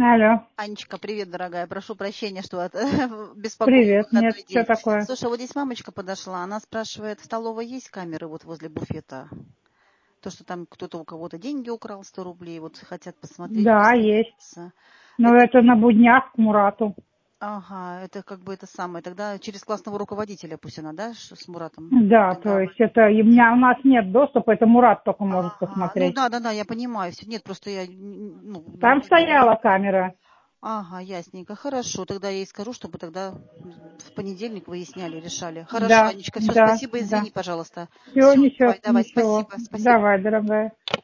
Алло, Анечка, привет, дорогая. Прошу прощения, что беспокою в привет. Нет, выходной что день. такое? Слушай, вот здесь мамочка подошла, она спрашивает, в столовой есть камеры вот возле буфета? То, что там кто-то у кого-то деньги украл, 100 рублей, вот хотят посмотреть, Да, есть. посмеяться. Но Это, это на буднях к Мурату. ага, это как бы это самое. Тогда через классного руководителя пусть она, да, с Муратом Да, то есть договаривается. это у нас нет доступа, это Мурат только может Ага, ну посмотреть. да, я понимаю. Нет, просто я, ну, Там стояла камера. ага, ясненько. Хорошо, тогда я ей скажу, чтобы тогда в понедельник выясняли, решали. Хорошо, Да, Анечка, все, да, спасибо, да. извини, пожалуйста. Все, Все, ничего, давай, ничего. спасибо. Давай, дорогая.